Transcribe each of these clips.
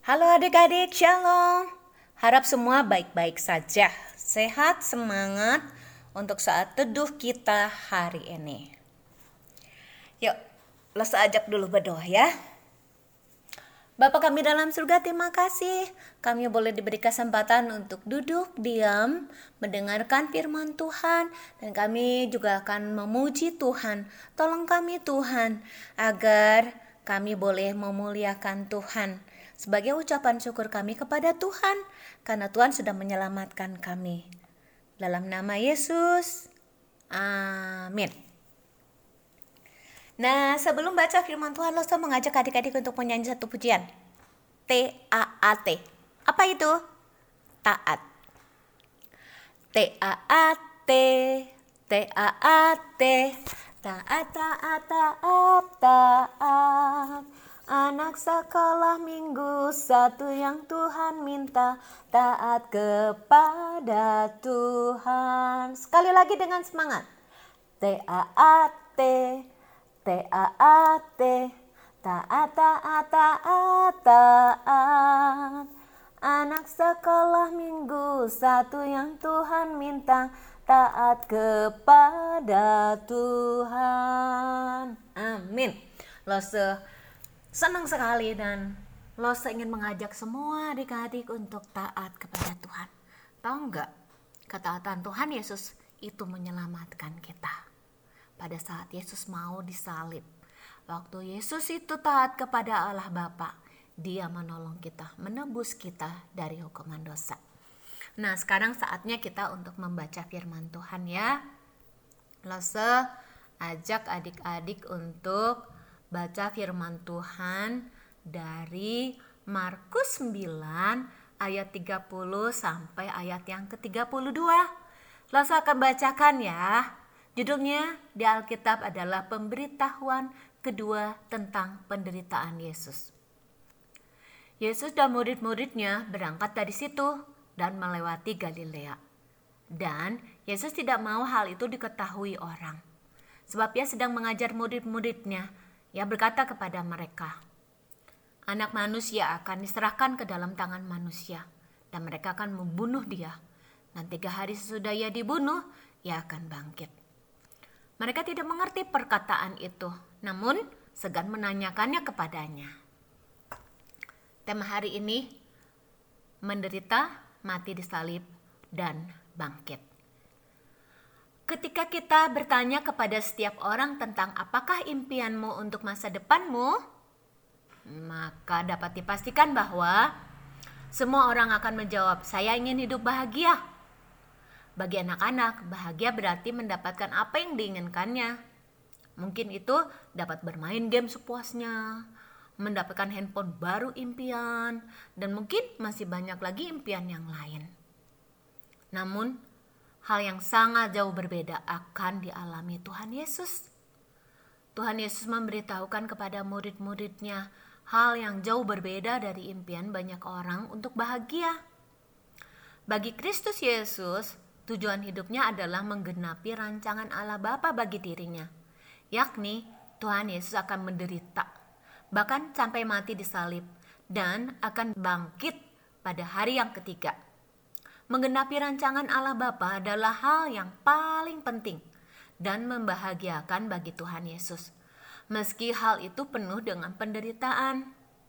Halo adik-adik, shalom. Harap semua baik-baik saja. Sehat, semangat untuk saat teduh kita hari ini. Yuk, let's ajak dulu berdoa ya. Bapa kami dalam surga, terima kasih kami boleh diberi kesempatan untuk duduk, diam, mendengarkan firman Tuhan. Dan kami juga akan memuji Tuhan. Tolong kami Tuhan, agar kami boleh memuliakan Tuhan. Sebagai ucapan syukur kami kepada Tuhan, karena Tuhan sudah menyelamatkan kami. Dalam nama Yesus, amin. Nah, sebelum baca firman Tuhan, Loso mengajak adik-adik untuk menyanyi satu pujian. T-A-A-T. Apa itu? Taat. T-A-A-T. T-A-A-T. Taat, taat, taat, taat. Anak sekolah minggu satu yang Tuhan minta, taat kepada Tuhan. Sekali lagi dengan semangat. T-A-A-T. T-A-A-T. Taat, taat, taat, taat. Anak sekolah minggu satu yang Tuhan minta, taat kepada Tuhan. Amin. Lose senang sekali dan Lose ingin mengajak semua adik-adik untuk taat kepada Tuhan. Tahu enggak? Ketaatan Tuhan Yesus itu menyelamatkan kita. Pada saat Yesus mau disalib, waktu Yesus itu taat kepada Allah Bapa, Dia menolong kita, menebus kita dari hukuman dosa. Nah, sekarang saatnya kita untuk membaca firman Tuhan ya. Lose ajak adik-adik untuk baca firman Tuhan dari Markus 9 ayat 30 sampai ayat yang ke-32. Lose akan bacakan ya. Judulnya di Alkitab adalah pemberitahuan kedua tentang penderitaan Yesus. Yesus dan murid-muridnya berangkat dari situ dan melewati Galilea. Dan Yesus tidak mau hal itu diketahui orang. Sebab Ia sedang mengajar murid-muridnya. Ia berkata kepada mereka, Anak manusia akan diserahkan ke dalam tangan manusia, dan mereka akan membunuh Dia. Dan 3 hari sesudah Ia dibunuh, Ia akan bangkit. Mereka tidak mengerti perkataan itu, namun segan menanyakannya kepadanya. Tema hari ini, menderita, mati disalib, dan bangkit. Ketika kita bertanya kepada setiap orang tentang apakah impianmu untuk masa depanmu, maka dapat dipastikan bahwa semua orang akan menjawab, saya ingin hidup bahagia. Bagi anak-anak, bahagia berarti mendapatkan apa yang diinginkannya. Mungkin itu dapat bermain game sepuasnya, mendapatkan handphone baru impian, dan mungkin masih banyak lagi impian yang lain. Namun, hal yang sangat jauh berbeda akan dialami Tuhan Yesus. Tuhan Yesus memberitahukan kepada murid-muridnya hal yang jauh berbeda dari impian banyak orang untuk bahagia. Bagi Kristus Yesus, tujuan hidupnya adalah menggenapi rancangan Allah Bapa bagi dirinya, yakni Tuhan Yesus akan menderita, bahkan sampai mati disalib, dan akan bangkit pada hari yang ketiga. Menggenapi rancangan Allah Bapa adalah hal yang paling penting dan membahagiakan bagi Tuhan Yesus, meski hal itu penuh dengan penderitaan.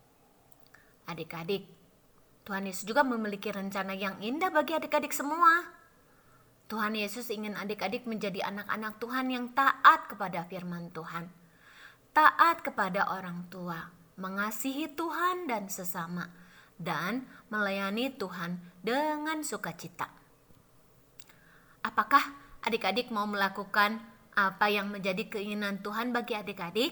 Adik-adik, Tuhan Yesus juga memiliki rencana yang indah bagi adik-adik semua. Tuhan Yesus ingin adik-adik menjadi anak-anak Tuhan yang taat kepada firman Tuhan, taat kepada orang tua, mengasihi Tuhan dan sesama, dan melayani Tuhan dengan sukacita. Apakah adik-adik mau melakukan apa yang menjadi keinginan Tuhan bagi adik-adik?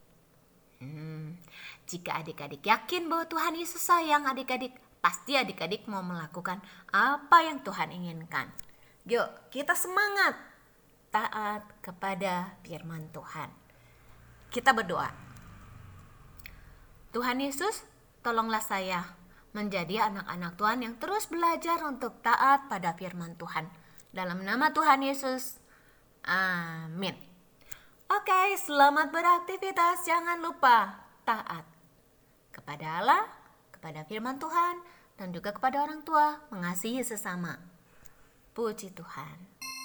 Jika adik-adik yakin bahwa Tuhan Yesus sayang adik-adik, pasti adik-adik mau melakukan apa yang Tuhan inginkan. Yuk, kita semangat taat kepada firman Tuhan. Kita berdoa. Tuhan Yesus, tolonglah saya menjadi anak-anak Tuhan yang terus belajar untuk taat pada firman Tuhan. Dalam nama Tuhan Yesus, amin. Oke, selamat beraktivitas. Jangan lupa taat kepada Allah, kepada firman Tuhan dan juga kepada orang tua, mengasihi sesama. Puji Tuhan.